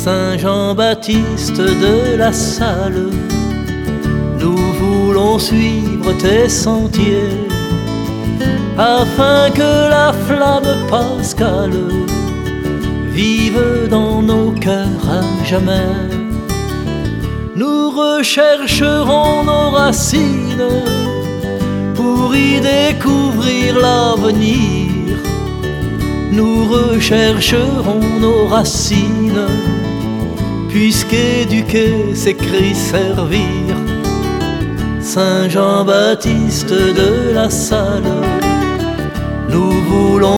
Saint Jean-Baptiste de La Salle, nous voulons suivre tes sentiers, afin que la flamme pascale vive dans nos cœurs à jamais. Nous rechercherons nos racines pour y découvrir l'avenir. Nous rechercherons nos racines, puisqu'éduquer c'est Christ servir. Saint Jean-Baptiste de La Salle, nous voulons